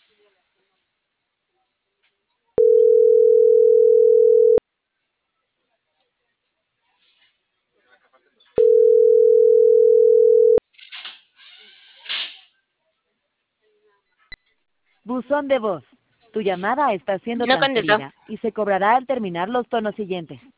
Buzón de voz. Tu llamada está siendo No contestó. transferida y se cobrará al terminar los tonos siguientes.